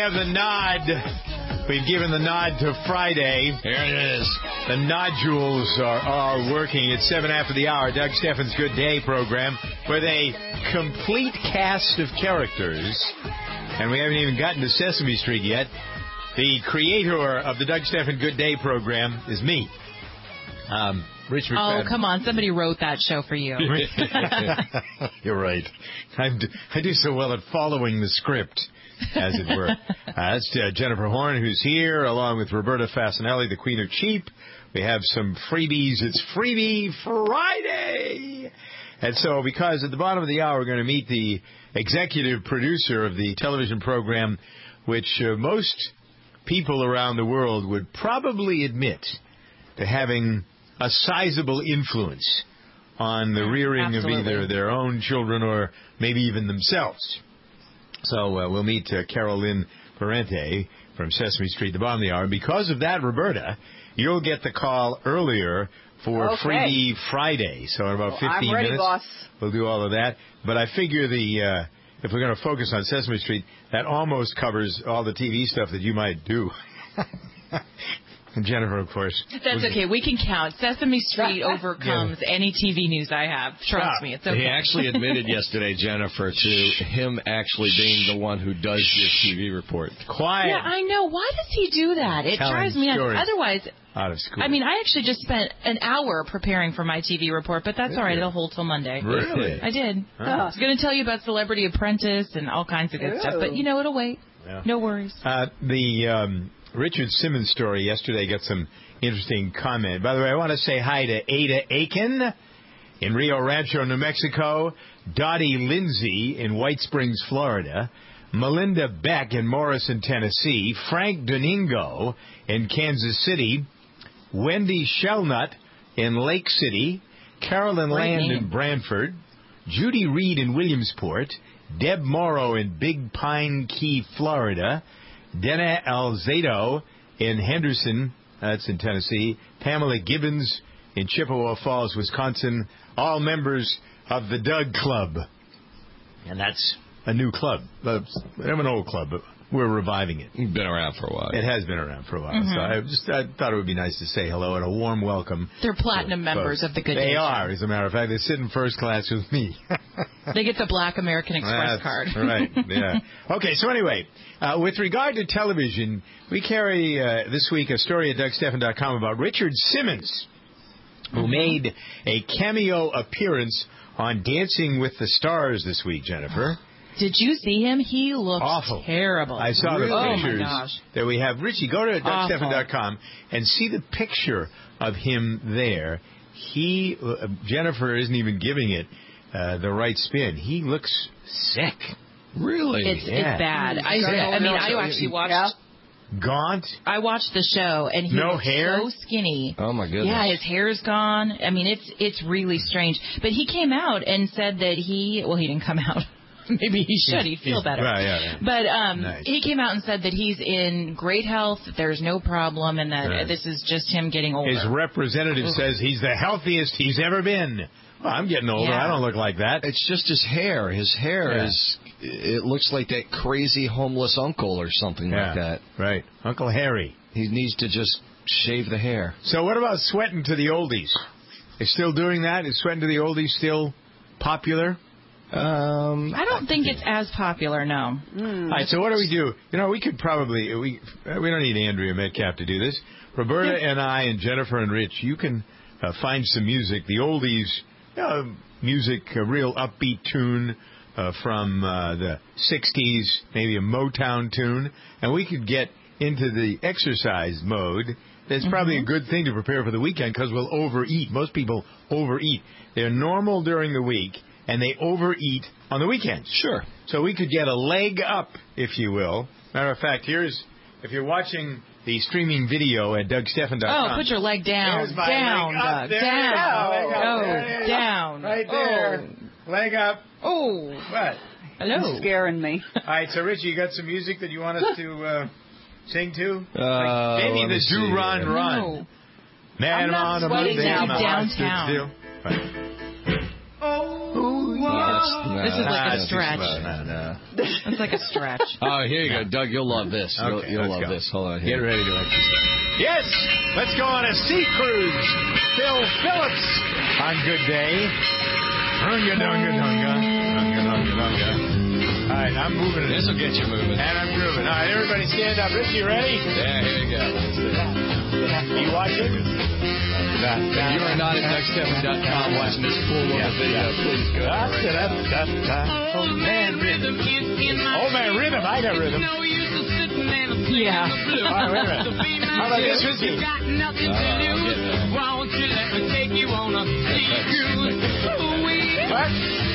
have the nod. We've given the nod to Friday. Here it is. The nodules are working. It's 7 after the hour. Doug Steffen's Good Day program with a complete cast of characters. And we haven't even gotten to Sesame Street yet. The creator of the Doug Steffen Good Day program is me. Rich McFadden. Oh, come on. Somebody wrote that show for you. You're right. I do so well at following the script, as it were. That's Jennifer Horn, who's here, along with Roberta Fasanelli, the Queen of Cheap. We have some freebies. It's Freebie Friday! And so, because at the bottom of the hour, we're going to meet the executive producer of the television program, which most people around the world would probably admit to having a sizable influence on the rearing of either their own children or maybe even themselves. So we'll meet Carol Lynn Parente from Sesame Street at the bottom of the hour. And because of that, Roberta, you'll get the call earlier for Freebie Friday. So in about 15 minutes, boss. We'll do all of that. But I figure if we're going to focus on Sesame Street, that almost covers all the TV stuff that you might do. And Jennifer, of course. That's okay. We can count. Sesame Street overcomes any TV news I have. Trust me. It's okay. He actually admitted yesterday, Jennifer, to him actually being the one who does this TV report. Quiet. Yeah, I know. Why does he do that? It drives me nuts. Otherwise, out of school. I mean, I actually just spent an hour preparing for my TV report, but that's all right. It'll hold till Monday. Really? I did. Huh. I was going to tell you about Celebrity Apprentice and all kinds of good stuff, but, it'll wait. Yeah. No worries. The Richard Simmons story yesterday got some interesting comment. By the way, I want to say hi to Ada Aiken in Rio Rancho, New Mexico, Dottie Lindsay in White Springs, Florida, Melinda Beck in Morrison, Tennessee, Frank Domingo in Kansas City, Wendy Shellnut in Lake City, Carolyn Land in Brantford, Judy Reed in Williamsport, Deb Morrow in Big Pine Key, Florida, Dena Alzado in Henderson, that's in Tennessee, Pamela Gibbons in Chippewa Falls, Wisconsin, all members of the Doug Club. And that's a new club. We have an old club, but we're reviving it. It's been around for a while. It has been around for a while. Mm-hmm. So I thought it would be nice to say hello and a warm welcome. They're platinum members of the Good Day. They are, as a matter of fact. They sit in first class with me. They get the Black American Express card. Right, yeah. Okay, so anyway, with regard to television, we carry this week a story at DougSteffen.com about Richard Simmons, who made a cameo appearance on Dancing with the Stars this week, Jennifer. Did you see him? He looks awful. Terrible. I saw the pictures that we have. Richie, go to DougSteffen.com and see the picture of him there. Jennifer isn't even giving it the right spin. He looks sick. Really? It's bad. I actually watched... Gaunt? I watched the show, and he looks so skinny. Oh, my goodness. Yeah, his hair's gone. I mean, it's really strange. But he came out and said that he didn't come out. Maybe he should. He'd feel better. Right, yeah. But he came out and said that he's in great health, that there's no problem, and that this is just him getting older. His representative says he's the healthiest he's ever been. Well, I'm getting older. Yeah. I don't look like that. It's just his hair. His hair is... It looks like that crazy homeless uncle or something like that. Right. Uncle Harry. He needs to just shave the hair. So what about sweating to the oldies? They're still doing that? Is sweating to the oldies still popular? I don't think it's as popular, no. All right, so what do we do? We could probably... We don't need Andrea Metcalf to do this. Roberta and I and Jennifer and Rich, you can find some music. The oldies music, a real upbeat tune from the 60s, maybe a Motown tune, and we could get into the exercise mode. That's probably a good thing to prepare for the weekend because we'll overeat. Most people overeat. They're normal during the week, and they overeat on the weekends. Sure. So we could get a leg up, if you will. Matter of fact, if you're watching the streaming video at DougSteffen.com. Oh, put your leg down. Here's my down, leg up. Doug. There Down. Down. Right there. Oh. Leg up. Oh. What? Hello. You're scaring me. All right, so Richie, you got some music that you want us to sing to? Maybe the Do Run Run. No. Man on a Monday, now. my heart stood Downtown. still. Right. Oh, No, This is like a that's stretch. No. It's like a stretch. Oh, here you go, Doug. You'll love this. Okay, You'll let's love go. this. Hold on. Get Here. ready to exercise. Yes, let's go on a sea cruise. Phil Phillips on Good Day. Runga, dunga, dunga. Dunga, dunga, dunga. All right, I'm moving. This will get you moving. And I'm grooving. All right, everybody stand up. Richie, ready? Yeah, here you go. You watching? If you are not at DougStephan.com watching this full video, please go. Oh, man, rhythm. Oh, man, rhythm. I got rhythm. Yeah. All right, wait a minute. How about this, Richie? What?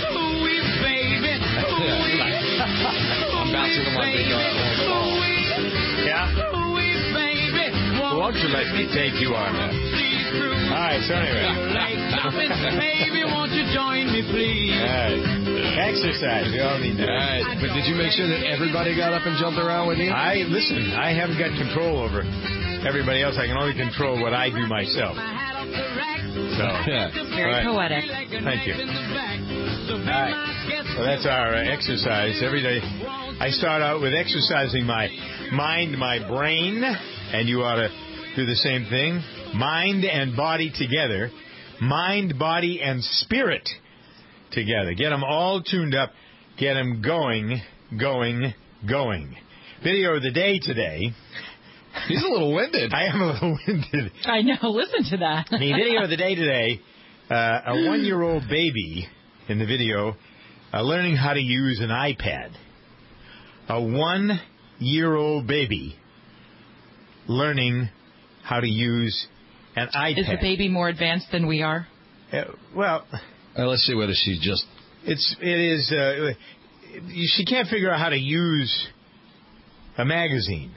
I'm bouncing on my big ball. Yeah? Well, won't you let me take you on that? All right, so anyway. Baby, won't you join me, please? All right. Exercise. We all need All that. right, but did you make sure that everybody got up and jumped around with you? Listen, I haven't got control over everybody else. I can only control what I do myself. So, Yeah. Very Right. poetic. Thank you. All right. So that's our exercise. Every day I start out with exercising my mind, my brain, and you ought to do the same thing. Mind and body together. Mind, body, and spirit together. Get them all tuned up. Get them going. Video of the day today. He's a little winded. I am a little winded. I know. Listen to that. The video of the day today, a 1-year-old baby in the video learning how to use an iPad. A 1-year-old baby learning how to use an iPad. Is the baby more advanced than we are? Well, Let's see whether she just... she can't figure out how to use a magazine.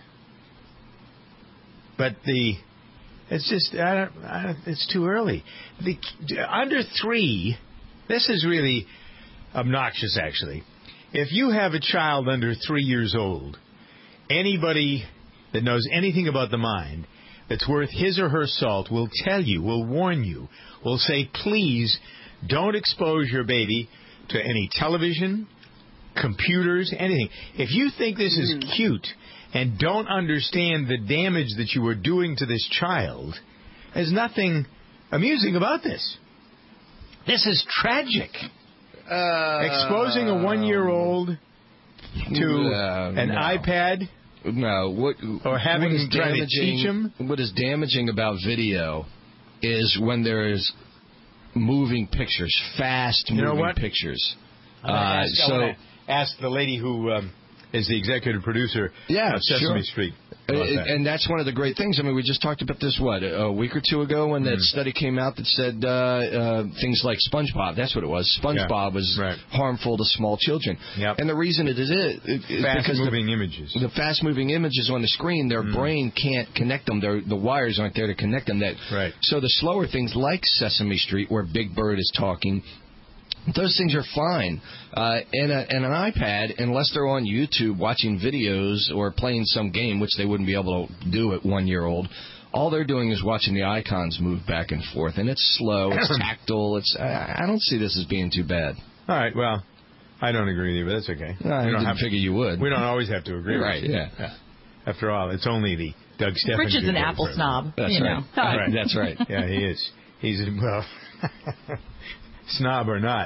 But it's just, it's too early. Under 3, this is really obnoxious, actually. If you have a child under 3 years old, anybody that knows anything about the mind that's worth his or her salt will tell you, will warn you, will say, please don't expose your baby to any television, computers, anything. If you think this is cute and don't understand the damage that you are doing to this child, there's nothing amusing about this. This is tragic. Exposing a 1-year-old to an iPad. No, Or trying to teach him. What is damaging about video is when there is moving pictures, fast moving pictures. I want to ask the lady who is the executive producer of Sesame Street. And that's one of the great things. I mean, we just talked about this, a week or two ago when that study came out that said things like SpongeBob. That's what it was. SpongeBob was harmful to small children. Yep. And the reason it is because fast-moving images. The fast-moving images on the screen, their brain can't connect them. The wires aren't there to connect them. So the slower things like Sesame Street, where Big Bird is talking, those things are fine. And an iPad, unless they're on YouTube watching videos or playing some game, which they wouldn't be able to do at 1-year-old, all they're doing is watching the icons move back and forth. And it's slow, it's tactile. I don't see this as being too bad. All right, well, I don't agree with you, but that's okay. I didn't figure you would. We don't always have to agree. Right, with you. yeah. After all, it's only the Doug Stephan. Rich is an Apple snob. That's right. Know. That's right. Yeah, he is. He's, well, snob or not.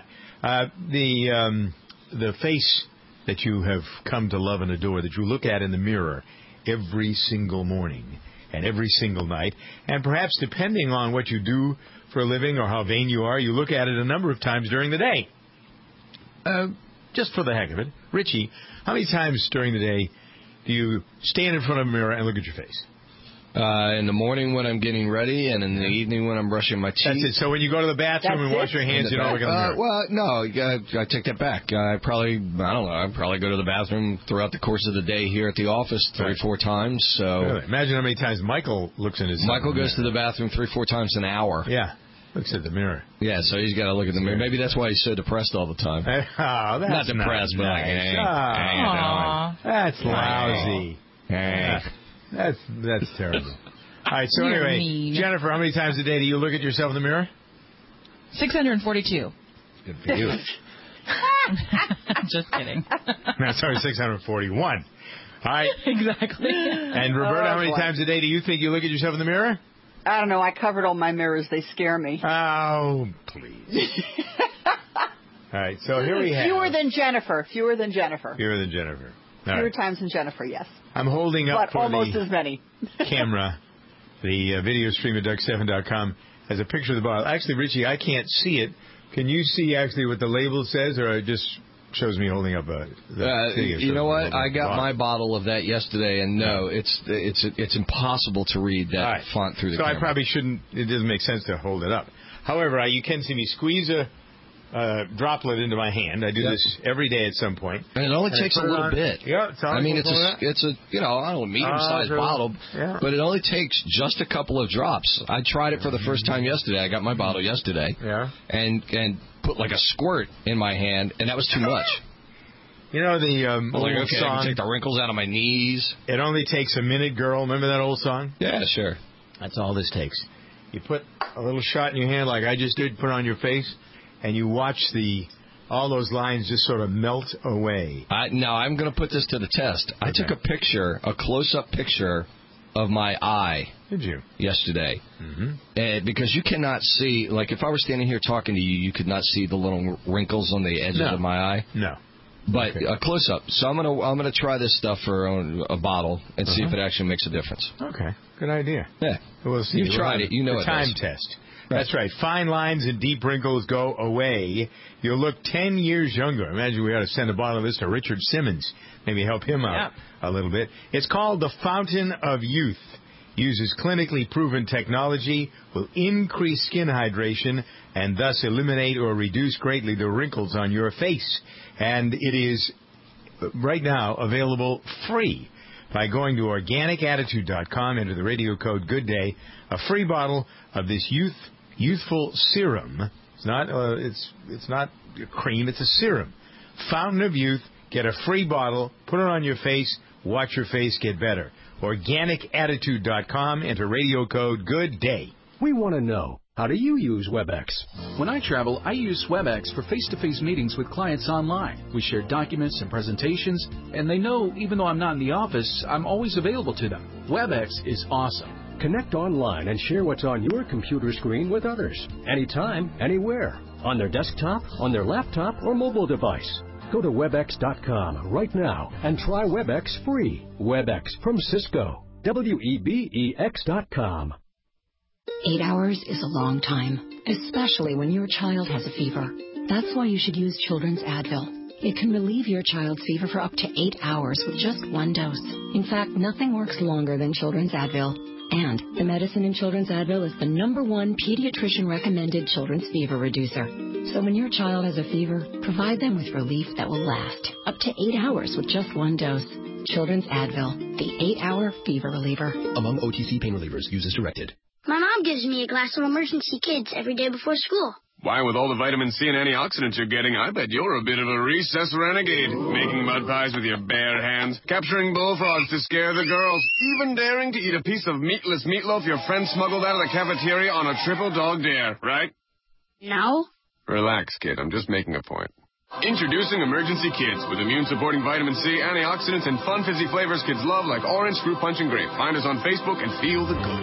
The face that you have come to love and adore, that you look at in the mirror every single morning and every single night, and perhaps depending on what you do for a living or how vain you are, you look at it a number of times during the day. Just for the heck of it. Richie, how many times during the day do you stand in front of a mirror and look at your face? In the morning when I'm getting ready, and in the evening when I'm brushing my teeth. That's it. So when you go to the bathroom and wash your hands, you don't look in the mirror? Well, no, I take that back. I probably go to the bathroom throughout the course of the day here at the office 3 or 4 times. So really? Imagine how many times Michael looks in his Michael goes to the bathroom 3 or 4 times an hour. Yeah. Looks at the mirror. Yeah, so he's got to look at the mirror. Maybe that's why he's so depressed all the time. Oh, that's not depressed, but like, that's lousy. Hey. That's terrible. All right, so You're anyway, mean. Jennifer, how many times a day do you look at yourself in the mirror? 642. Good for you. Just kidding. No, sorry, 641. All right. Exactly. And Roberta, how many times a day do you think you look at yourself in the mirror? I don't know. I covered all my mirrors. They scare me. Oh, please. All right, so here we have... Fewer than Jennifer. Fewer than Jennifer. Fewer times than Jennifer, yes. I'm holding up but almost as many. camera, the video stream at Duck7.com, as a picture of the bottle. Actually, Richie, I can't see it. Can you see actually what the label says, or it just shows me holding up you know what? I got my bottle of that yesterday, and no, it's impossible to read that font through the camera. So I probably shouldn't. It doesn't make sense to hold it up. However, you can see me squeeze a droplet into my hand. I do this every day at some point. And it only takes a little bit. Yeah, I mean, it's a I don't know, medium-sized bottle, but it only takes just a couple of drops. I tried it for the first time yesterday. I got my bottle yesterday. Yeah. And put like a squirt in my hand, and that was too much. You know the old song? I can take the wrinkles out of my knees. It only takes a minute, girl. Remember that old song? Yeah, sure. That's all this takes. You put a little shot in your hand like I just did, put it on your face, and you watch all those lines just sort of melt away. Now, I'm going to put this to the test. Okay. I took a close-up picture of my eye. Did you? Yesterday. Mm-hmm. Because you cannot see, like if I were standing here talking to you, you could not see the little wrinkles on the edges of my eye. No. But a close-up. So I'm gonna try this stuff for a bottle and see if it actually makes a difference. Okay. Good idea. Yeah. We'll see. You've tried it. You know it. Time test. That's right. Fine lines and deep wrinkles go away. You'll look 10 years younger. Imagine we ought to send a bottle of this to Richard Simmons. Maybe help him out a little bit. It's called the Fountain of Youth. Uses clinically proven technology, will increase skin hydration, and thus eliminate or reduce greatly the wrinkles on your face. And it is right now available free by going to organicattitude.com, enter the radio code GOODDAY, a free bottle of this youthful serum. It's not a cream, it's a serum. Fountain of Youth. Get a free bottle, put it on your face, watch your face get better. Organicattitude.com, enter radio code GOODDAY. We want to know, how do you use WebEx? When I travel, I use WebEx for face-to-face meetings with clients online. We share documents and presentations, and they know even though I'm not in the office, I'm always available to them. WebEx is awesome. Connect online and share what's on your computer screen with others. Anytime, anywhere. On their desktop, on their laptop, or mobile device. Go to WebEx.com right now and try WebEx free. WebEx from Cisco. WEBEX.com. 8 hours is a long time, especially when your child has a fever. That's why you should use Children's Advil. It can relieve your child's fever for up to 8 hours with just one dose. In fact, nothing works longer than Children's Advil. And the medicine in Children's Advil is the #1 pediatrician-recommended children's fever reducer. So when your child has a fever, provide them with relief that will last up to 8 hours with just one dose. Children's Advil, the 8-hour fever reliever. Among OTC pain relievers, use as directed. My mom gives me a glass of Emergency Kids every day before school. Why, with all the vitamin C and antioxidants you're getting, I bet you're a bit of a recess renegade. Making mud pies with your bare hands, capturing bullfrogs to scare the girls, even daring to eat a piece of meatless meatloaf your friend smuggled out of the cafeteria on a triple dog dare, right? No. Relax, kid. I'm just making a point. Introducing Emergency Kids with immune-supporting vitamin C, antioxidants, and fun fizzy flavors kids love like orange, fruit punch, and grape. Find us on Facebook and feel the good.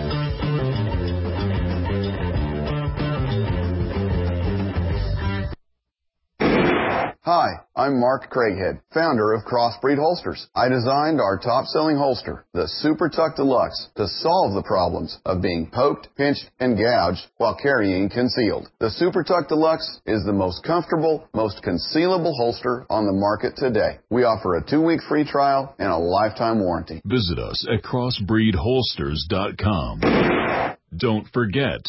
Hi, I'm Mark Craighead, founder of Crossbreed Holsters. I designed our top-selling holster, the Super Tuck Deluxe, to solve the problems of being poked, pinched, and gouged while carrying concealed. The Super Tuck Deluxe is the most comfortable, most concealable holster on the market today. We offer a 2-week free trial and a lifetime warranty. Visit us at crossbreedholsters.com. Don't forget,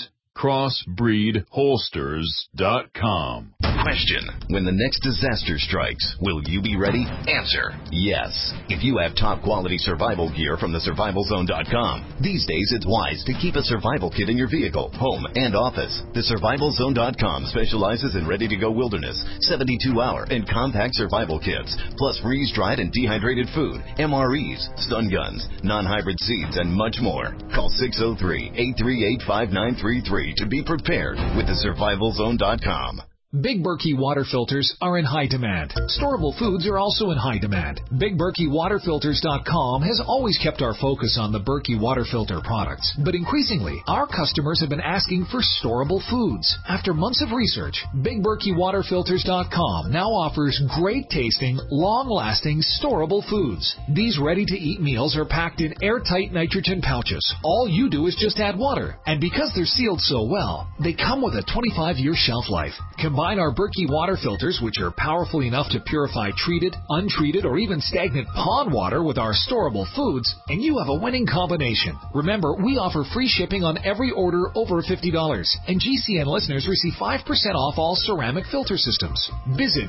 crossbreedholsters.com. Question: when the next disaster strikes, will you be ready? Answer: yes. If you have top quality survival gear from thesurvivalzone.com. These days it's wise to keep a survival kit in your vehicle, home, and office. Thesurvivalzone.com specializes in ready-to-go wilderness, 72-hour, and compact survival kits, plus freeze-dried and dehydrated food, MREs, stun guns, non-hybrid seeds, and much more. Call 603-838-5933 to be prepared with thesurvivalzone.com. Big Berkey water filters are in high demand. Storable foods are also in high demand. BigBerkeyWaterFilters.com has always kept our focus on the Berkey water filter products, but increasingly, our customers have been asking for storable foods. After months of research, BigBerkeyWaterFilters.com now offers great-tasting, long-lasting, storable foods. These ready-to-eat meals are packed in airtight nitrogen pouches. All you do is just add water, and because they're sealed so well, they come with a 25-year shelf life. Combine our Berkey water filters, which are powerful enough to purify treated, untreated, or even stagnant pond water with our storable foods, and you have a winning combination. Remember, we offer free shipping on every order over $50, and GCN listeners receive 5% off all ceramic filter systems. Visit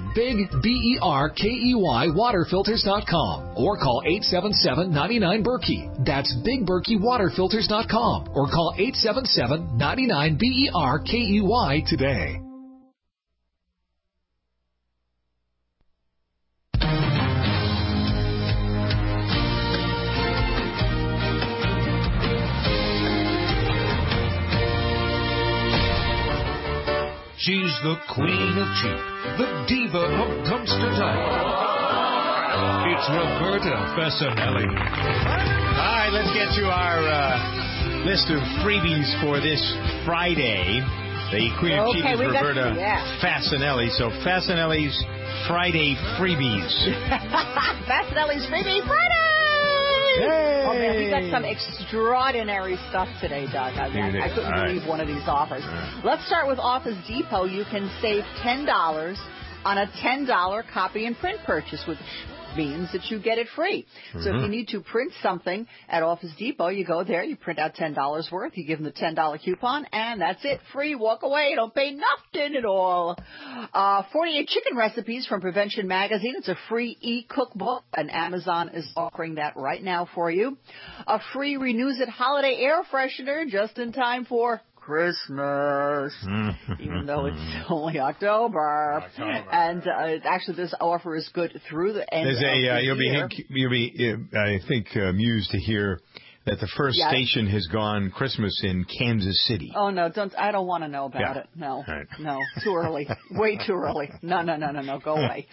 BigBerkeyWaterFilters.com or call 877-99-BERKEY. That's BigBerkeyWaterFilters.com or call 877-99-BERKEY today. She's the queen of cheap, the diva of dumpster diving. It's Roberta Fessinelli. All right, let's get to our list of freebies for this Friday. The queen of cheap is Roberta Fascinelli. So Fascinelli's Friday freebies. Fascinelli's Freebie Friday! Yay! Oh, man, we got some extraordinary stuff today, Doug. I couldn't believe one of these offers. Let's start with Office Depot. You can save $10 on a $10 copy and print purchase, which means that you get it free. So if you need to print something at Office Depot, you go there, you print out $10 worth, you give them the $10 coupon, and that's it. Free, walk away, don't pay nothing at all. 48 chicken recipes from Prevention Magazine. It's a free e-cookbook, and Amazon is offering that right now for you. A free Renews It holiday air freshener just in time for Christmas, even though it's only October. And actually, this offer is good through the end of the year. You'll be, I think, amused to hear that the first station has gone Christmas in Kansas City. Oh, no, I don't want to know about it. No, no, too early. Way too early. No, go away.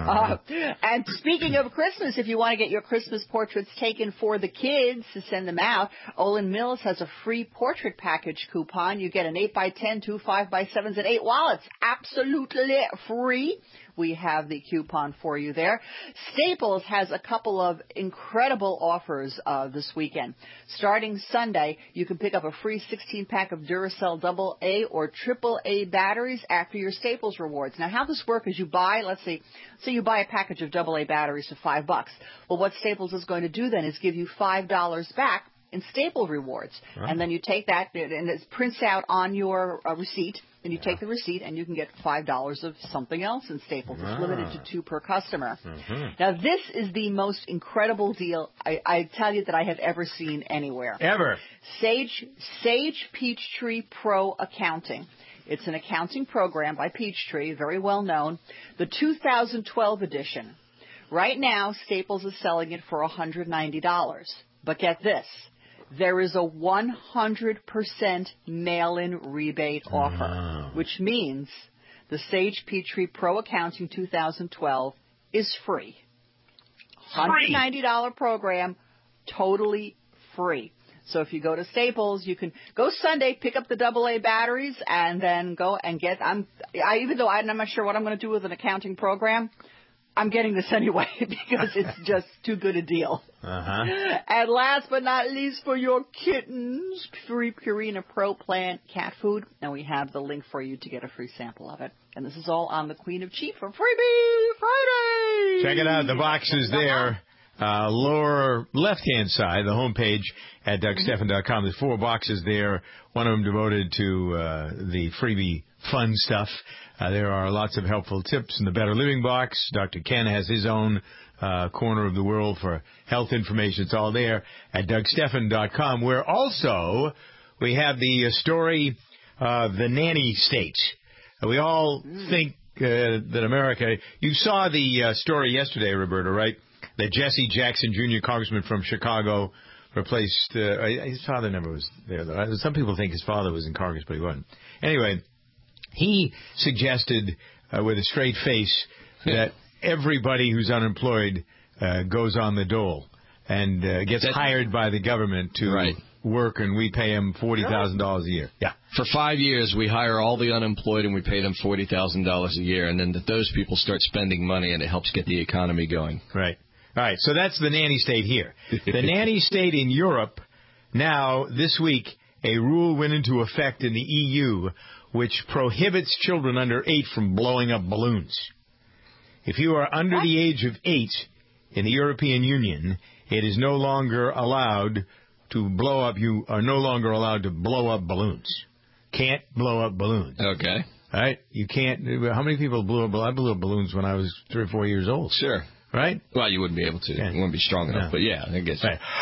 And speaking of Christmas, if you want to get your Christmas portraits taken for the kids to send them out, Olin Mills has a free portrait package coupon. You get an 8x10, 2 5x7s, and 8 wallets. Absolutely free. We have the coupon for you there. Staples has a couple of incredible offers this weekend. Starting Sunday, you can pick up a free 16-pack of Duracell AA or AAA batteries after your Staples rewards. Now, how this works is you buy, let's say you buy a package of AA batteries for $5. Well, what Staples is going to do then is give you $5 back in Staples rewards. And then you take that, and it prints out on your receipt. And you take the receipt, and you can get $5 of something else in Staples. It's limited to 2 per customer. Now, this is the most incredible deal I tell you that I have ever seen anywhere. Ever. Sage Peachtree Pro Accounting. It's an accounting program by Peachtree, very well known. The 2012 edition. Right now, Staples is selling it for $190. But get this. There is a 100% mail-in rebate offer, which means the Sage Peachtree Pro Accounting 2012 is free. $190 program, totally free. So if you go to Staples, you can go Sunday, pick up the AA batteries, and then go and get. Even though I'm not sure what I'm going to do with an accounting program, I'm getting this anyway because it's just too good a deal. And last but not least, for your kittens, free Purina Pro Plant cat food. And we have the link for you to get a free sample of it. And this is all on the Queen of Cheap for Freebie Friday. Check it out. The box is there. Lower left-hand side, the homepage at DougStephan.com. There's 4 boxes there, one of them devoted to the freebie fun stuff. There are lots of helpful tips in the Better Living box. Dr. Ken has his own corner of the world for health information. It's all there at DougStephan.com, where also we have the story of the nanny state. We all think that America... You saw the story yesterday, Roberta, right? That Jesse Jackson Jr., congressman from Chicago, replaced... his father never was there, though. Some people think his father was in Congress, but he wasn't. Anyway... He suggested with a straight face that everybody who's unemployed goes on the dole and gets hired by the government to work, and we pay them $40,000 a year. Yeah. For 5 years, we hire all the unemployed, and we pay them $40,000 a year, and then those people start spending money, and it helps get the economy going. Right. All right, so that's the nanny state here. The nanny state in Europe, now, this week, a rule went into effect in the EU which prohibits children under 8 from blowing up balloons. If you are under the age of 8 in the European Union, it is no longer allowed to blow up. You are no longer allowed to blow up balloons. Can't blow up balloons. Okay. All right? You can't. How many people blew up? I blew up balloons when I was 3 or 4 years old. Sure. Right? Well, you wouldn't be able to. Yeah. You wouldn't be strong enough. But, yeah, I guess. Right.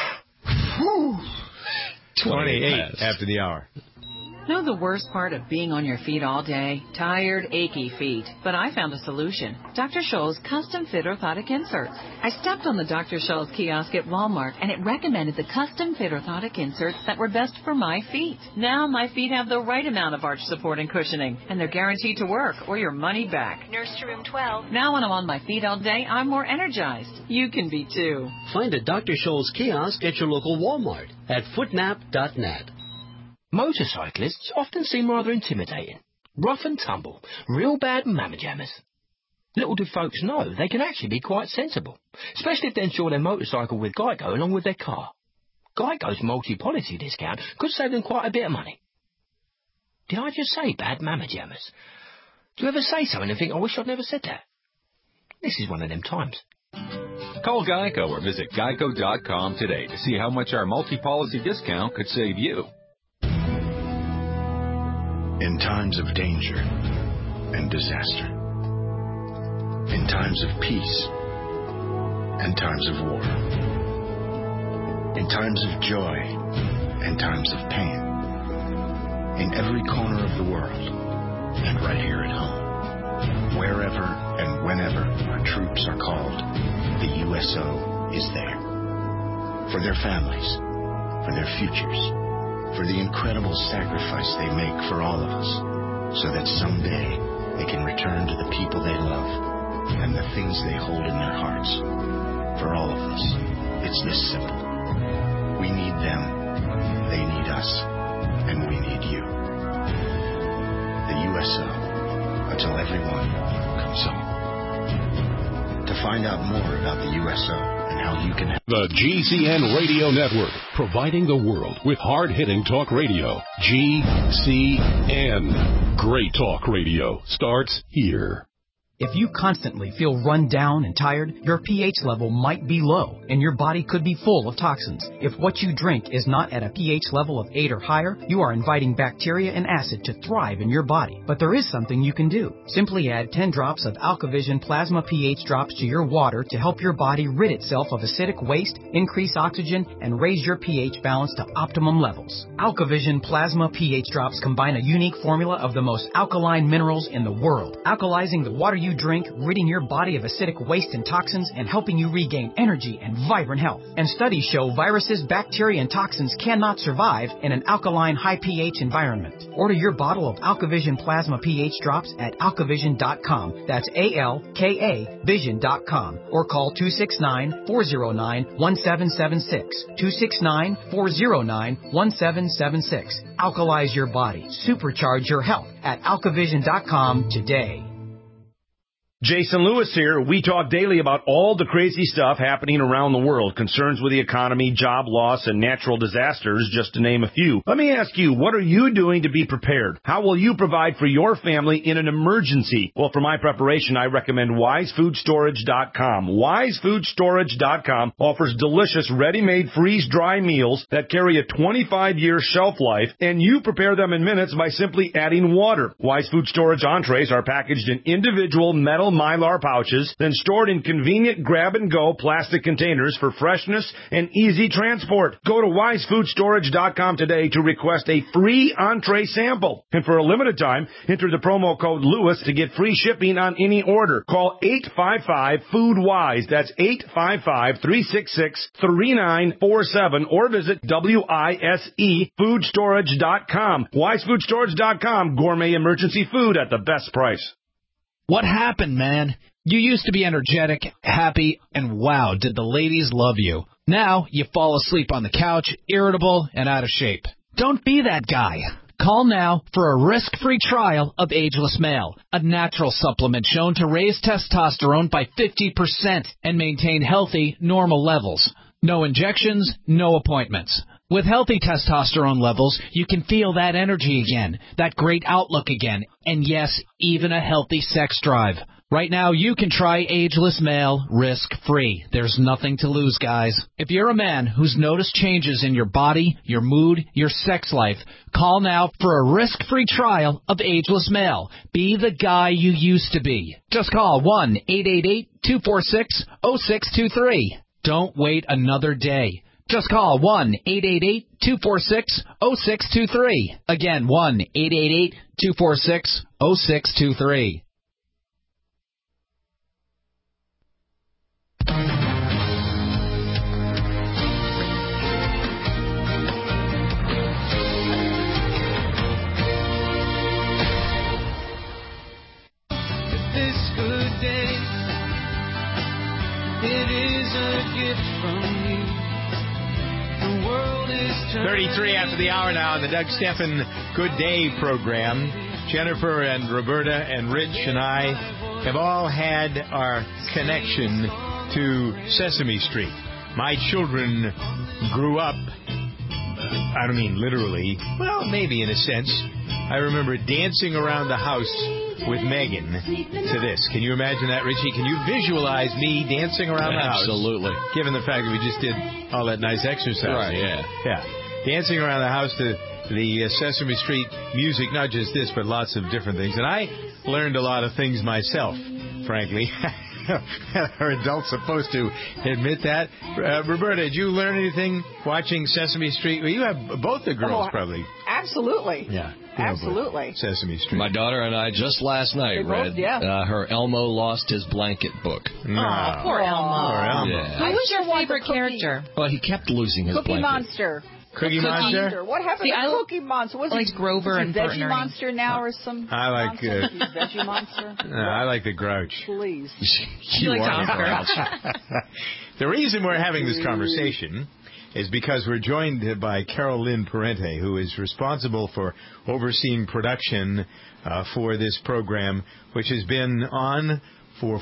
28 after the hour. Know the worst part of being on your feet all day? Tired, achy feet. But I found a solution. Dr. Scholl's custom fit orthotic inserts. I stepped on the Dr. Scholl's kiosk at Walmart, and it recommended the custom fit orthotic inserts that were best for my feet. Now my feet have the right amount of arch support and cushioning, and they're guaranteed to work or your money back. Nurse to room 12. Now when I'm on my feet all day, I'm more energized. You can be too. Find a Dr. Scholl's kiosk at your local Walmart at footnap.net. Motorcyclists often seem rather intimidating. Rough and tumble, real bad mamma jammers. Little do folks know they can actually be quite sensible, especially if they insure their motorcycle with Geico along with their car. Geico's multi-policy discount could save them quite a bit of money. Did I just say bad mamma jammers? Do you ever say something and think, I wish I'd never said that? This is one of them times. Call Geico or visit geico.com today to see how much our multi-policy discount could save you. In times of danger and disaster, in times of peace and times of war, in times of joy and times of pain, in every corner of the world and right here at home, wherever and whenever our troops are called, the USO is there. For their families, for their futures, for the incredible sacrifice they make for all of us, so that someday they can return to the people they love and the things they hold in their hearts. For all of us, it's this simple. We need them, they need us, and we need you. The USO, until everyone comes home. To find out more about the USO, how you can help. The GCN Radio Network, providing the world with hard-hitting talk radio. GCN. Great talk radio starts here. If you constantly feel run down and tired, your pH level might be low, and your body could be full of toxins. If what you drink is not at a pH level of 8 or higher, you are inviting bacteria and acid to thrive in your body. But there is something you can do. Simply add 10 drops of AlkaVision Plasma pH drops to your water to help your body rid itself of acidic waste, increase oxygen, and raise your pH balance to optimum levels. AlkaVision Plasma pH drops combine a unique formula of the most alkaline minerals in the world, alkalizing the water you drink, ridding your body of acidic waste and toxins, and helping you regain energy and vibrant health. And studies show viruses, bacteria, and toxins cannot survive in an alkaline, high pH environment. Order your bottle of AlkaVision Plasma pH drops at alkavision.com. That's ALKA Vision.com. Or call 269-409-1776. 269-409-1776. Alkalize your body. Supercharge your health at alkavision.com today. Jason Lewis here. We talk daily about all the crazy stuff happening around the world, concerns with the economy, job loss, and natural disasters, just to name a few. Let me ask you, what are you doing to be prepared? How will you provide for your family in an emergency? Well, for my preparation, I recommend WiseFoodStorage.com. WiseFoodStorage.com offers delicious, ready-made, freeze-dry meals that carry a 25-year shelf life, and you prepare them in minutes by simply adding water. Wise Food Storage entrees are packaged in individual metal ml Mylar pouches, then stored in convenient grab-and-go plastic containers for freshness and easy transport. Go to wisefoodstorage.com today to request a free entree sample. And for a limited time, enter the promo code Lewis to get free shipping on any order. Call 855-FOOD-WISE. That's 855-366-3947 or visit WISEfoodstorage.com. WiseFoodStorage.com. Gourmet emergency food at the best price. What happened, man? You used to be energetic, happy, and wow, did the ladies love you. Now you fall asleep on the couch, irritable, and out of shape. Don't be that guy. Call now for a risk-free trial of Ageless Male, a natural supplement shown to raise testosterone by 50% and maintain healthy, normal levels. No injections, no appointments. With healthy testosterone levels, you can feel that energy again, that great outlook again, and yes, even a healthy sex drive. Right now, you can try Ageless Male risk-free. There's nothing to lose, guys. If you're a man who's noticed changes in your body, your mood, your sex life, call now for a risk-free trial of Ageless Male. Be the guy you used to be. Just call 1-888-246-0623. Don't wait another day. Just call 1-888-246-0623. Again, 1-888-246-0623. This good day, it is a gift from you. The world is 33 after the hour now on the Doug Stephan Good Day program. Jennifer and Roberta and Rich and I have all had our connection to Sesame Street. My children grew up, I don't mean literally, well, maybe in a sense. I remember dancing around the house with Megan to this. Can you imagine that, Richie? Can you visualize me dancing around the house? Absolutely. Given the fact that we just did all that nice exercise. Right, yeah. Yeah. Dancing around the house to the Sesame Street music, not just this, but lots of different things. And I learned a lot of things myself, frankly. Are adults supposed to admit that? Roberta, did you learn anything watching Sesame Street? Well, you have both the girls, probably. Absolutely. Yeah. Absolutely. Sesame Street. My daughter and I just last night read her Elmo Lost His Blanket book. No. Oh, poor Elmo. Poor Elmo. Yeah. Who was your favorite character? Well, he kept losing his Cookie blanket. Monster. Cookie Monster? What happened to Cookie Monster? Was it Grover and Bert Veggie and Ernie? Monster now or some? I like Veggie Monster. I like the Grouch. Please. You like Oscar. The reason we're having this conversation is because we're joined by Carol Lynn Parente, who is responsible for overseeing production for this program, which has been on for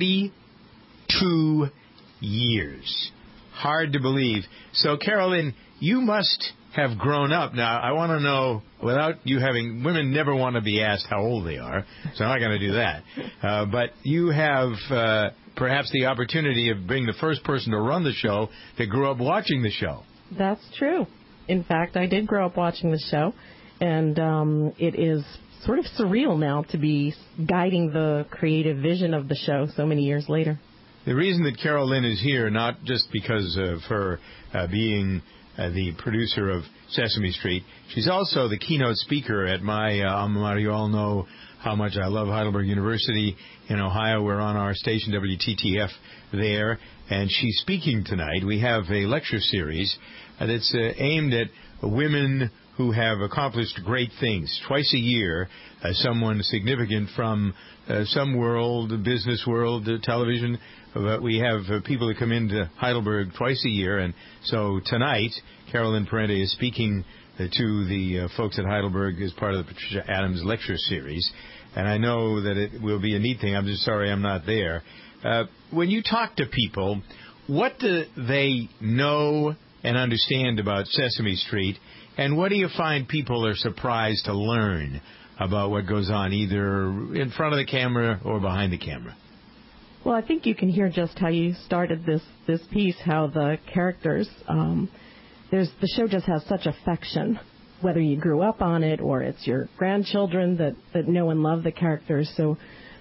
42 years. Hard to believe. So, Carol Lynn, you must have grown up. Now, I want to know, without you having, women never want to be asked how old they are, so I'm not going to do that. But you have perhaps the opportunity of being the first person to run the show that grew up watching the show. That's true. In fact, I did grow up watching the show, and it is sort of surreal now to be guiding the creative vision of the show so many years later. The reason that Carol Lynn is here, not just because of her being the producer of Sesame Street, she's also the keynote speaker at my alma mater. You all know how much I love Heidelberg University in Ohio. We're on our station, WTTF, there, and she's speaking tonight. We have a lecture series that's aimed at women who have accomplished great things. Twice a year, someone significant from some world, business world, television. But we have people that come into Heidelberg twice a year. And so tonight, Carol Lynn Parente is speaking to the folks at Heidelberg as part of the Patricia Adams lecture series. And I know that it will be a neat thing. I'm just sorry I'm not there. When you talk to people, what do they know and understand about Sesame Street? And what do you find people are surprised to learn about what goes on, either in front of the camera or behind the camera? Well, I think you can hear just how you started this piece, how the characters, the show just has such affection, whether you grew up on it or it's your grandchildren that know and love the characters. So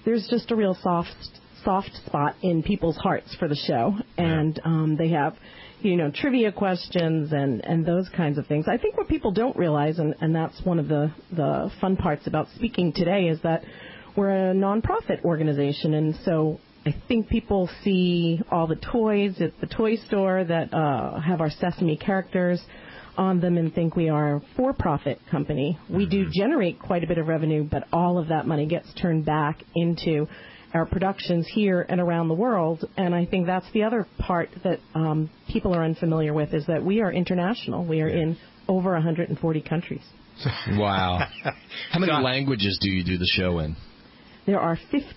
there's just a real soft spot in people's hearts for the show, and they have, trivia questions and those kinds of things. I think what people don't realize, and that's one of the fun parts about speaking today, is that we're a nonprofit organization, and so I think people see all the toys at the toy store that have our Sesame characters on them and think we are a for-profit company. We do generate quite a bit of revenue, but all of that money gets turned back into our productions here and around the world. And I think that's the other part that people are unfamiliar with, is that we are international. We are in over 140 countries. Wow. How many languages do you do the show in? There are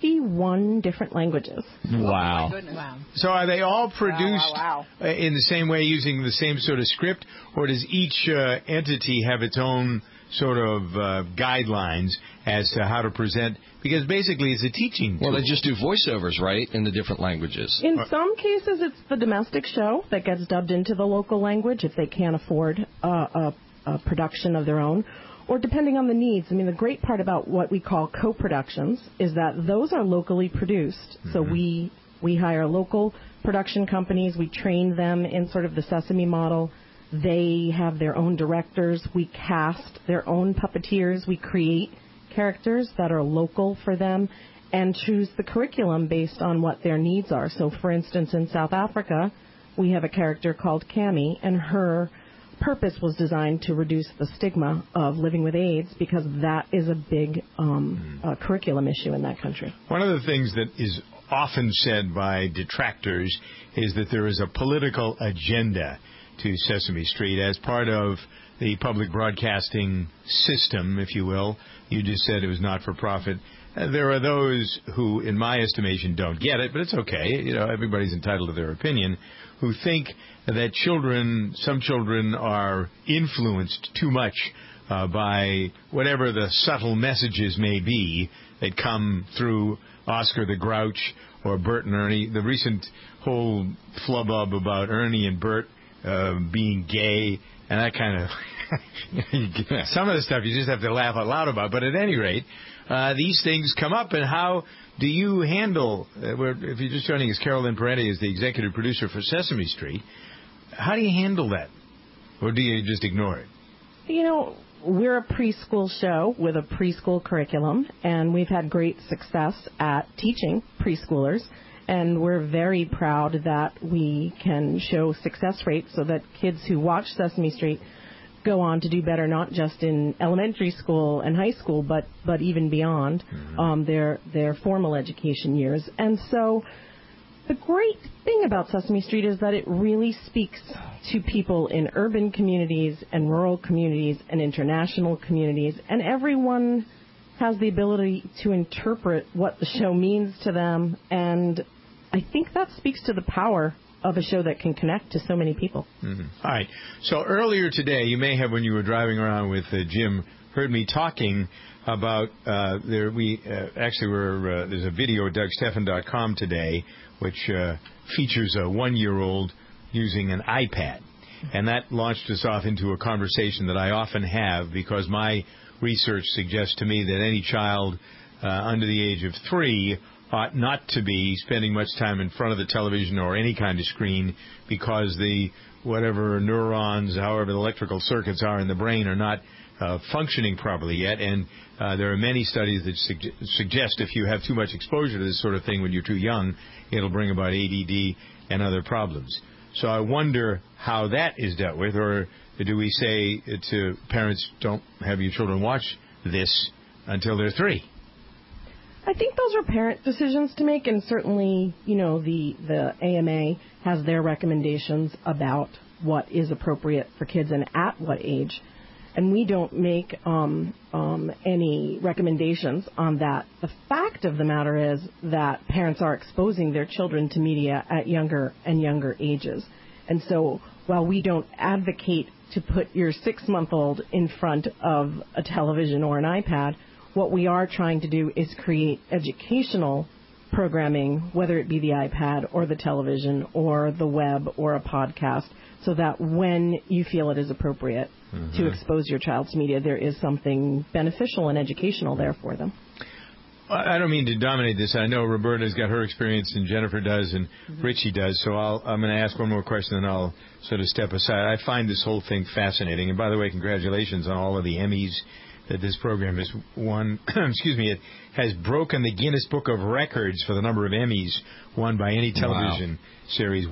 51 different languages. Wow. Wow. So are they all produced in the same way, using the same sort of script, or does each entity have its own sort of guidelines as to how to present? Because basically it's a teaching tool. Well, they just do voiceovers, right, in the different languages? In some cases, it's the domestic show that gets dubbed into the local language if they can't afford a production of their own. Or depending on the needs. I mean, the great part about what we call co-productions is that those are locally produced. So we hire local production companies. We train them in sort of the Sesame model. They have their own directors. We cast their own puppeteers. We create characters that are local for them and choose the curriculum based on what their needs are. So, for instance, in South Africa, we have a character called Cammy, and her purpose was designed to reduce the stigma of living with AIDS, because that is a big curriculum issue in that country. One of the things that is often said by detractors is that there is a political agenda to Sesame Street as part of the public broadcasting system, if you will. You just said it was not for profit. There are those who, in my estimation, don't get it, but it's okay. Everybody's entitled to their opinion, who think that some children are influenced too much by whatever the subtle messages may be that come through Oscar the Grouch or Bert and Ernie. The recent whole flubub about Ernie and Bert being gay and that kind of some of the stuff you just have to laugh out loud about. But at any rate, these things come up, and how do you handle, if you're just joining us, Carolyn Parenti is the executive producer for Sesame Street. How do you handle that? Or do you just ignore it? We're a preschool show with a preschool curriculum, and we've had great success at teaching preschoolers. And we're very proud that we can show success rates so that kids who watch Sesame Street go on to do better, not just in elementary school and high school, but even beyond their formal education years. And so the great thing about Sesame Street is that it really speaks to people in urban communities and rural communities and international communities, and everyone has the ability to interpret what the show means to them, and I think that speaks to the power of a show that can connect to so many people. All right. So earlier today, you may have, when you were driving around with Jim, heard me talking about there's a video at DougStephan.com today which features a 1-year-old using an iPad. And that launched us off into a conversation that I often have, because my research suggests to me that any child under the age of 3 ought not to be spending much time in front of the television or any kind of screen, because whatever neurons, however the electrical circuits are in the brain, are not functioning properly yet. And there are many studies that suggest if you have too much exposure to this sort of thing when you're too young, it'll bring about ADD and other problems. So I wonder how that is dealt with, or do we say to parents, don't have your children watch this until they're 3? I think those are parent decisions to make, and certainly, the AMA has their recommendations about what is appropriate for kids and at what age. And we don't make any recommendations on that. The fact of the matter is that parents are exposing their children to media at younger and younger ages. And so while we don't advocate to put your 6-month-old in front of a television or an iPad, what we are trying to do is create educational programming, whether it be the iPad or the television or the web or a podcast, so that when you feel it is appropriate to expose your child to media, there is something beneficial and educational there for them. I don't mean to dominate this. I know Roberta's got her experience, and Jennifer does, and Richie does. So I'm going to ask one more question, and I'll sort of step aside. I find this whole thing fascinating. And by the way, congratulations on all of the Emmys that this program has won. Excuse me. It has broken the Guinness Book of Records for the number of Emmys won by any television series.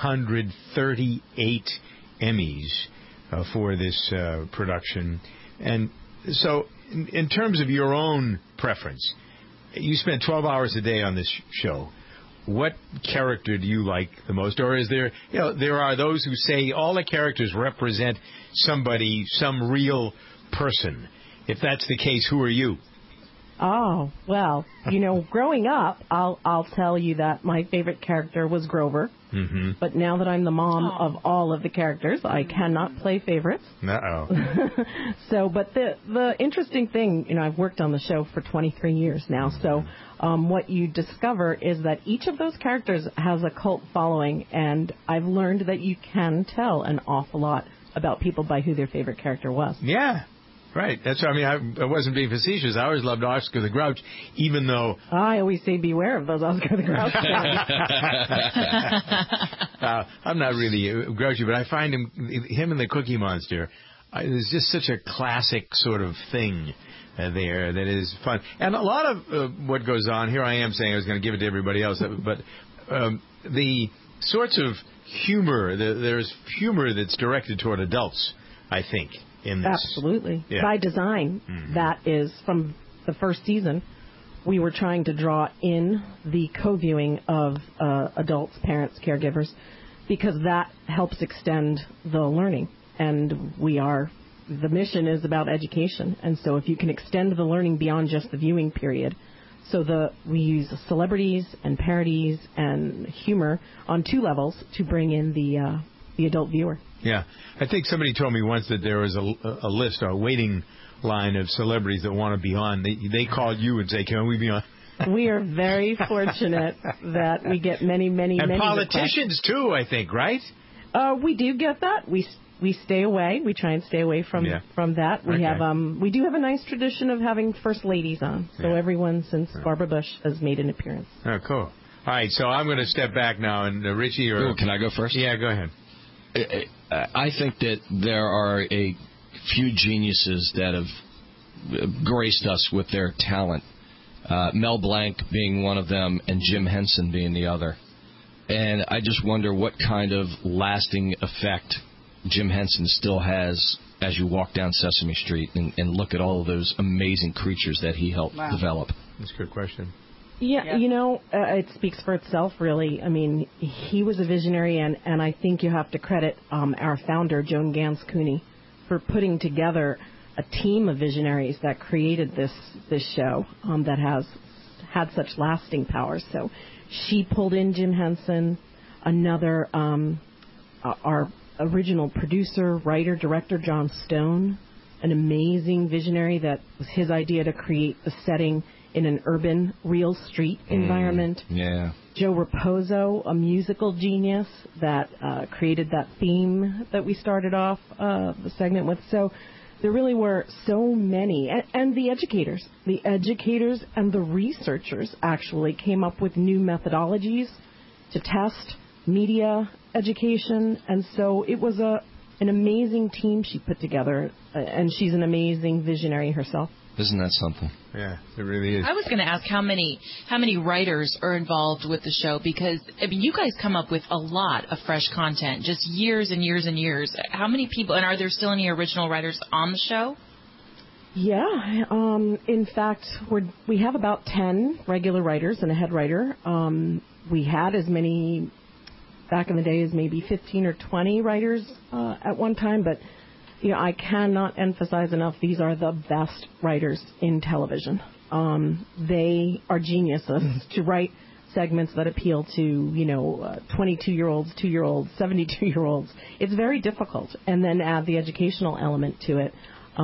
138 Emmys for this production. And so in terms of your own preference, you spend 12 hours a day on this show. What character do you like the most? Or is there, there are those who say all the characters represent somebody, some real person. If that's the case, who are you? Oh, well, growing up, I'll tell you that my favorite character was Grover. Mm-hmm. But now that I'm the mom of all of the characters, I cannot play favorites. Uh-oh. But the interesting thing, I've worked on the show for 23 years now, so what you discover is that each of those characters has a cult following, and I've learned that you can tell an awful lot about people by who their favorite character was. Yeah. Right. That's what I wasn't being facetious. I always loved Oscar the Grouch, even though... I always say beware of those Oscar the Grouch. I'm not really grouchy, but I find him and the Cookie Monster, it's just such a classic sort of thing there that is fun. And a lot of what goes on, here I am saying I was going to give it to everybody else, but the sorts of humor, there's humor that's directed toward adults, I think. In this. Absolutely. Yeah. By design, that is, from the first season, we were trying to draw in the co-viewing of adults, parents, caregivers, because that helps extend the learning. And the mission is about education. And so if you can extend the learning beyond just the viewing period, we use celebrities and parodies and humor on two levels to bring in the adult viewer. Yeah. I think somebody told me once that there was a list, a waiting line of celebrities that want to be on. They called you and say, can we be on? We are very fortunate that we get many and politicians, requests. too, I think, right? We do get that. We stay away. We try and stay away from that. We do have a nice tradition of having first ladies on. So everyone since Barbara Bush has made an appearance. Oh, cool. All right, so I'm going to step back now. And Richie, can I go first? Yeah, go ahead. I think that there are a few geniuses that have graced us with their talent. Mel Blanc being one of them and Jim Henson being the other. And I just wonder what kind of lasting effect Jim Henson still has as you walk down Sesame Street and look at all of those amazing creatures that he helped develop. That's a good question. Yeah, it speaks for itself, really. I mean, he was a visionary, and I think you have to credit our founder, Joan Gans Cooney, for putting together a team of visionaries that created this show that has had such lasting power. So she pulled in Jim Henson, another, our original producer, writer, director, John Stone, an amazing visionary that was his idea to create the setting in an urban, real street environment. Yeah. Joe Raposo, a musical genius that created that theme that we started off the segment with. So there really were so many. And the educators. The educators and the researchers actually came up with new methodologies to test media education. And so it was an amazing team she put together. And she's an amazing visionary herself. Isn't that something? Yeah, it really is. I was going to ask how many writers are involved with the show, because you guys come up with a lot of fresh content, just years and years and years. How many people, and are there still any original writers on the show? Yeah, in fact, we have about 10 regular writers and a head writer. We had as many back in the day as maybe 15 or 20 writers at one time, but I cannot emphasize enough, these are the best writers in television. They are geniuses to write segments that appeal to, 22-year-olds, 2-year-olds, 72-year-olds. It's very difficult. And then add the educational element to it.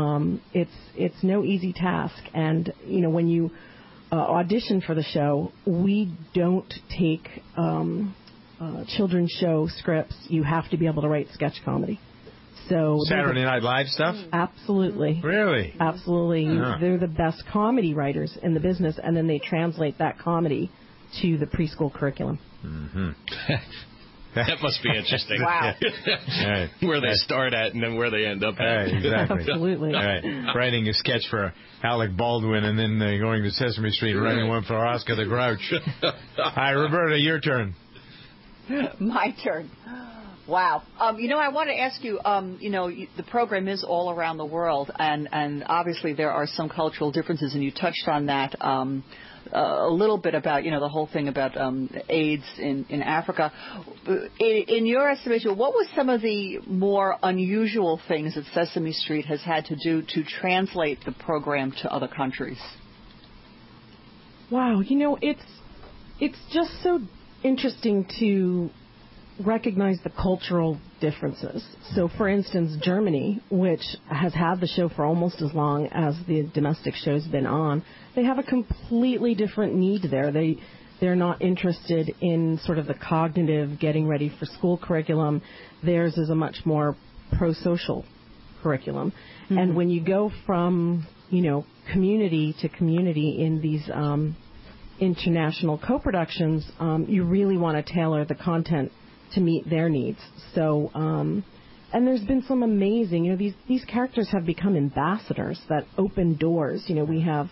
It's no easy task. And, when you audition for the show, we don't take children's show scripts. You have to be able to write sketch comedy. So Saturday Night Live stuff? Absolutely. Really? Absolutely. Uh-huh. They're the best comedy writers in the business, and then they translate that comedy to the preschool curriculum. Mm-hmm. That must be interesting. Wow. Right. Where they start at and then where they end up at. Right, exactly. Absolutely. Right. Writing a sketch for Alec Baldwin and then going to Sesame Street and writing one for Oscar the Grouch. Hi, Roberta, your turn. My turn. Wow. I want to ask you, the program is all around the world, and obviously there are some cultural differences, and you touched on that a little bit about, the whole thing about AIDS in Africa. In your estimation, what was some of the more unusual things that Sesame Street has had to do to translate the program to other countries? Wow, it's just so interesting to recognize the cultural differences. So, for instance, Germany, which has had the show for almost as long as the domestic show's been on, they have a completely different need there. They're not interested in sort of the cognitive getting ready for school curriculum. Theirs is a much more pro-social curriculum. Mm-hmm. And when you go from, community to community in these international co-productions, you really want to tailor the content to meet their needs. So, and there's been some amazing, these characters have become ambassadors that open doors. We have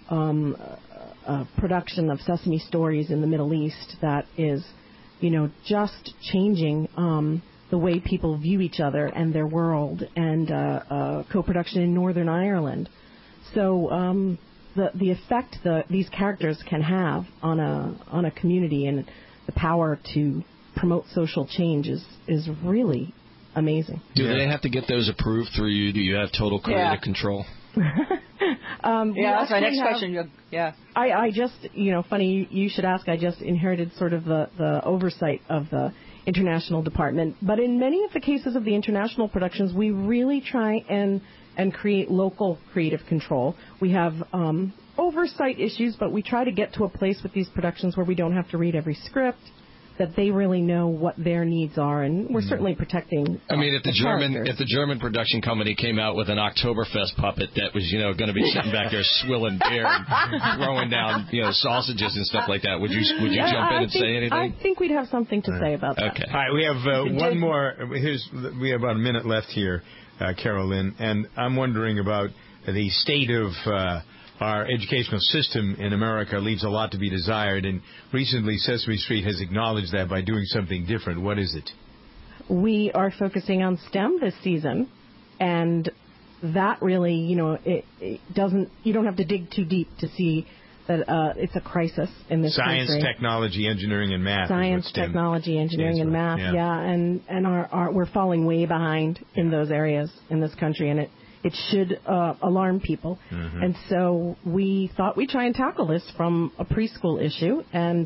a production of Sesame Stories in the Middle East that is, just changing the way people view each other and their world, and a co-production in Northern Ireland. So the effect these characters can have on a community and the power to promote social change is really amazing. Do they have to get those approved through you? Do you have total creative control? That's my next question. Yeah. I just, funny you should ask, I just inherited sort of the oversight of the international department. But in many of the cases of the international productions, we really try and create local creative control. We have oversight issues, but we try to get to a place with these productions where we don't have to read every script, that they really know what their needs are, and we're certainly protecting. If the German production company came out with an Oktoberfest puppet that was going to be sitting back there swilling beer and throwing down sausages and stuff like that, would you jump in and say anything? I think we'd have something to say about that. Okay. All right, we have one more. We have about a minute left here, Carolyn, and I'm wondering about the state of our educational system in America leaves a lot to be desired, and recently Sesame Street has acknowledged that by doing something different. What is it? We are focusing on STEM this season, and that really, it doesn't. You don't have to dig too deep to see that it's a crisis in this country. Science, technology, engineering, and math. Science, technology, engineering, and math. Yeah, and we're falling way behind in those areas in this country, and it should alarm people. Mm-hmm. And so we thought we'd try and tackle this from a preschool issue. And,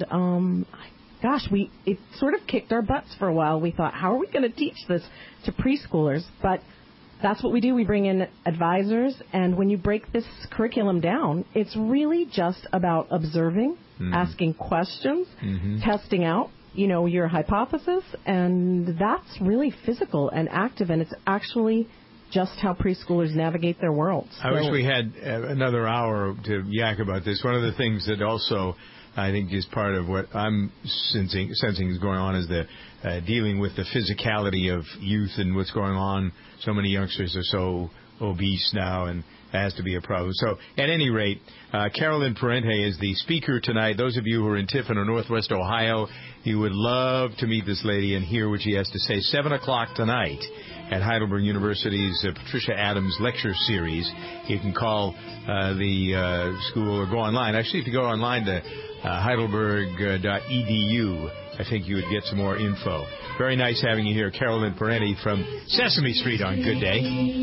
it sort of kicked our butts for a while. We thought, how are we going to teach this to preschoolers? But that's what we do. We bring in advisors. And when you break this curriculum down, it's really just about observing, asking questions, testing out, your hypothesis. And that's really physical and active. And it's actually just how preschoolers navigate their world. I wish we had another hour to yak about this. One of the things that also I think is part of what I'm sensing is going on is the dealing with the physicality of youth and what's going on. So many youngsters are so obese now, and that has to be a problem. So, at any rate, Carolyn Parente is the speaker tonight. Those of you who are in Tiffin or Northwest Ohio, you would love to meet this lady and hear what she has to say. 7 o'clock tonight at Heidelberg University's Patricia Adams Lecture Series. You can call the school or go online. Actually, if you go online to heidelberg.edu, I think you would get some more info. Very nice having you here, Carolyn Parente from Sesame Street on Good Day.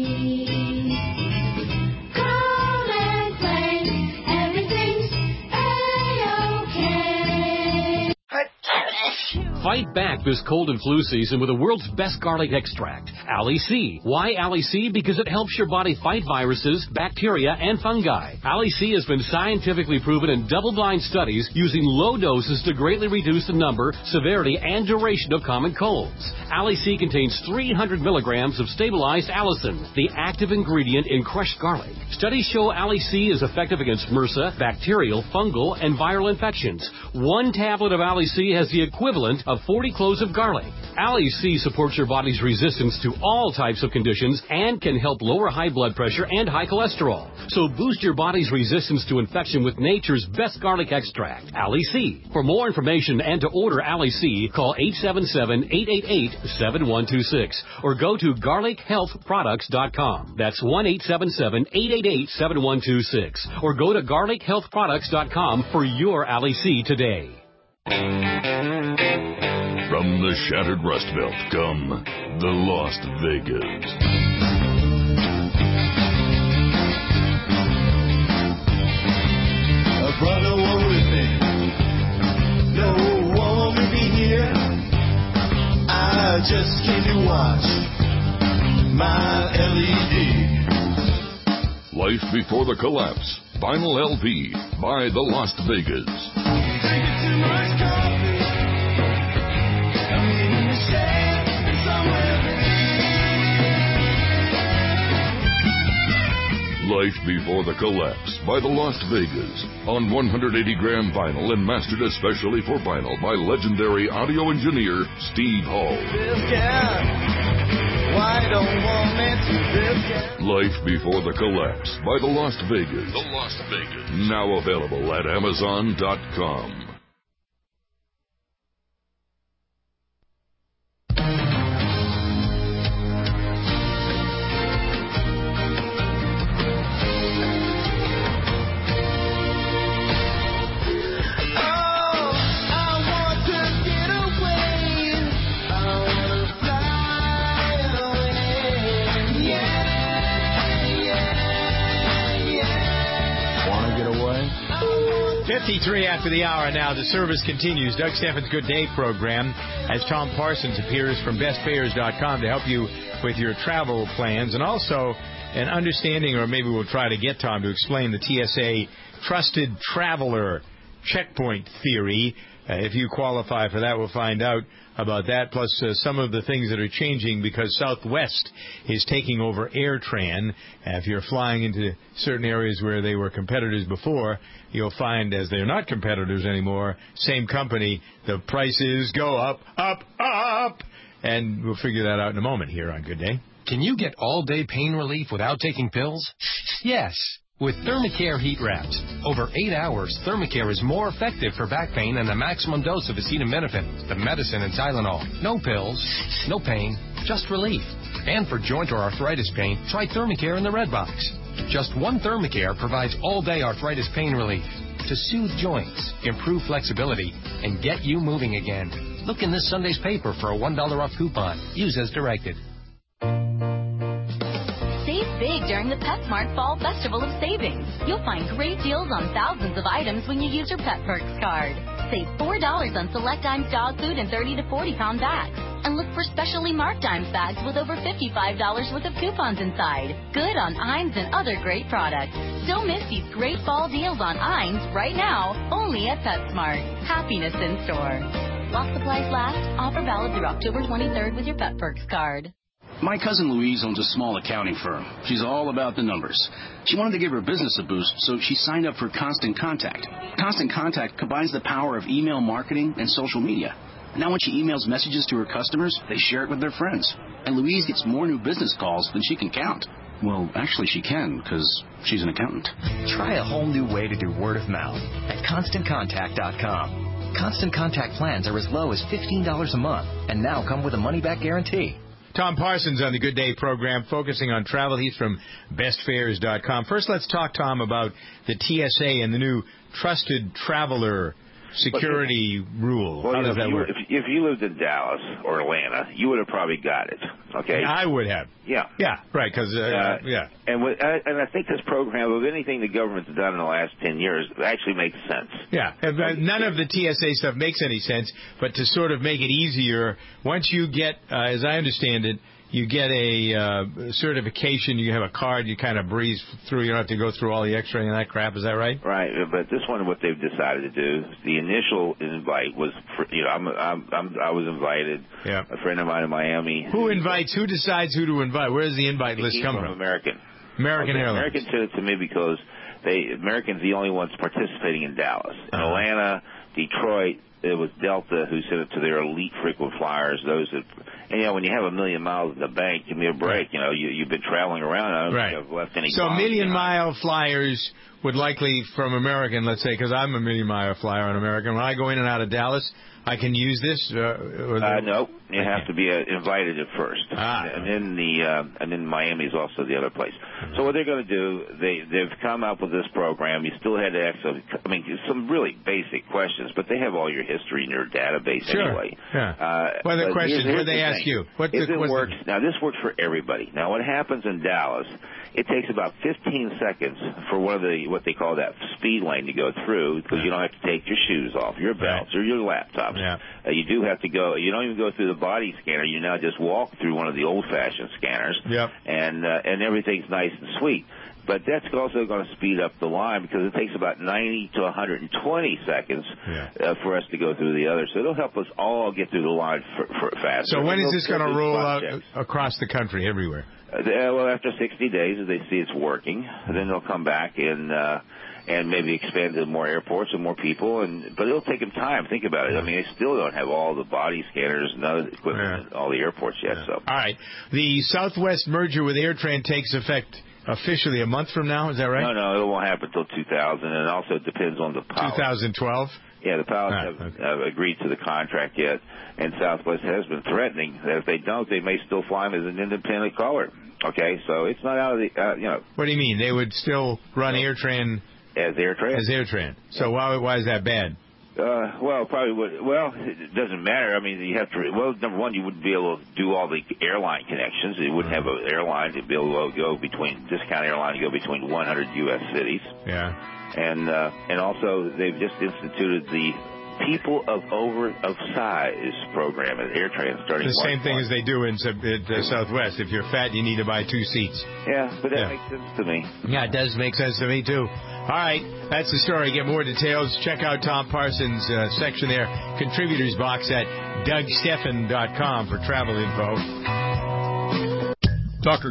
Come and play, everything's A-OK. Fight back this cold and flu season with the world's best garlic extract, Ali C. Why Ali C? Because it helps your body fight viruses, bacteria, and fungi. Ali C has been scientifically proven in double-blind studies using low doses to greatly reduce the number, severity, and duration of common colds. Ali C contains 300 milligrams of stabilized allicin, the active ingredient in crushed garlic. Studies show Ali C is effective against MRSA, bacterial, fungal, and viral infections. One tablet of Ali C has the equivalent of 40 cloves of garlic. Ali C supports your body's resistance to all types of conditions and can help lower high blood pressure and high cholesterol. So boost your body's resistance to infection with nature's best garlic extract, Ali C. For more information and to order Ali C, call 877-888-7126 or go to garlichealthproducts.com. That's 1-877-888-7126 or go to garlichealthproducts.com for your Ali C today. From the shattered Rust Belt come the Las Vegas. I brought no one with me. No one will be here. I just came to watch my LED. Life Before the Collapse. Vinyl LP by the Las Vegas. Drinking too much coffee. I'm in the shade somewhere. Life Before the Collapse by the Las Vegas on 180-gram vinyl and mastered especially for vinyl by legendary audio engineer Steve Hall. This guy, why don't want it? This guy. Life Before the Collapse by the Las Vegas. The Las Vegas. Now available at Amazon.com. Wanna get away? 53 after the hour now. The service continues. Doug Steffen's Good Day program as Tom Parsons appears from bestfares.com to help you with your travel plans and also an understanding, or maybe we'll try to get Tom to explain the TSA Trusted Traveler Checkpoint Theory. If you qualify for that, we'll find out about that, plus some of the things that are changing because Southwest is taking over AirTran. If you're flying into certain areas where they were competitors before, you'll find as they're not competitors anymore, same company, the prices go up, up, up. And we'll figure that out in a moment here on Good Day. Can you get all-day pain relief without taking pills? Yes, with Thermacare Heat Wraps. Over 8 hours, Thermacare is more effective for back pain than the maximum dose of acetaminophen, the medicine and Tylenol. No pills, no pain, just relief. And for joint or arthritis pain, try Thermacare in the red box. Just one Thermacare provides all-day arthritis pain relief to soothe joints, improve flexibility, and get you moving again. Look in this Sunday's paper for a $1 off coupon. Use as directed. Save big during the PetSmart Fall Festival of Savings. You'll find great deals on thousands of items when you use your Pet Perks card. Save $4 on select Iams dog food and 30 to 40 pound bags. And look for specially marked Iams bags with over $55 worth of coupons inside. Good on Iams and other great products. Don't miss these great fall deals on Iams right now, only at PetSmart. Happiness in store. While supplies last, offer valid through October 23rd with your Pet Perks card. My cousin Louise owns a small accounting firm. She's all about the numbers. She wanted to give her business a boost, so she signed up for Constant Contact. Constant Contact combines the power of email marketing and social media. Now when she emails messages to her customers, they share it with their friends. And Louise gets more new business calls than she can count. Well, actually she can, because she's an accountant. Try a whole new way to do word of mouth at ConstantContact.com. Constant Contact plans are as low as $15 a month and now come with a money-back guarantee. Tom Parsons on the Good Day program, focusing on travel. He's from bestfares.com. First, let's talk, Tom, about the TSA and the new Trusted Traveler security rule? Well, How does that work? If you lived in Dallas or Atlanta, you would have probably got it. Okay, Yeah, I would have. Yeah. Yeah, right, because, yeah. And I think this program, of anything the government's done in the last 10 years, actually makes sense. Yeah, none of the TSA stuff makes any sense, but to sort of make it easier, once you get, as I understand it, you get a certification, you have a card, you kind of breeze through, you don't have to go through all the x-ray and that crap, is that right? Right, but this one, what they've decided to do, the initial invite was, I was invited, yeah. A friend of mine in Miami. Who decides who to invite? Where does the invite list come from? American Airlines. American sent it to me because American's the only ones participating in Dallas. In Atlanta, Detroit, it was Delta who sent it to their elite frequent flyers. Those that, and when you have 1 million miles in the bank, give me a break. You've been traveling around. I don't think I've left any. So 1 million mile flyers would likely from American, let's say, because I'm a 1 million mile flyer on American. When I go in and out of Dallas, I can use this. No, you have to be invited at first, and then Miami is also the other place. So what they're going to do, they've come up with this program. You still had to ask some really basic questions, but they have all your history in your database anyway. Yeah. What are the questions? What do they ask you? Now this works for everybody. Now what happens in Dallas? It takes about 15 seconds for what they call that speed lane to go through, because you don't have to take your shoes off, your belts, or your laptops. Yeah. You do have to go. You don't even go through the body scanner. You now just walk through one of the old-fashioned scanners, and everything's nice and sweet. But that's also going to speed up the line, because it takes about 90 to 120 seconds for us to go through the other. So it'll help us all get through the line for faster. So when is this going to roll out across the country, everywhere? Well, after 60 days, if they see it's working, then they'll come back and maybe expand to more airports and more people. But it'll take them time. Think about it. I mean, they still don't have all the body scanners and other equipment at all the airports yet. So. All right. The Southwest merger with AirTran takes effect officially a month from now. Is that right? No, it won't happen until 2000, and also it depends on the pilots. 2012? Yeah, the pilots have agreed to the contract yet, and Southwest has been threatening that if they don't, they may still fly them as an independent caller. Okay, so it's not out of the, What do you mean? They would still run AirTran as AirTran? As AirTran. So why is that bad? Well, probably would. Well, it doesn't matter. I mean, you have to. Well, number one, you wouldn't be able to do all the airline connections. You wouldn't have an airline to be able to go between discount airline to go between 100 U.S. cities. Yeah. And also they've just instituted the People of Size program at AirTran starting. The same thing as they do in Southwest. If you're fat, you need to buy 2 seats. Yeah, but that makes sense to me. Yeah, it does make sense to me too. All right, that's the story. Get more details. Check out Tom Parsons' section there, contributors box at DougSteffen.com for travel info. Dr.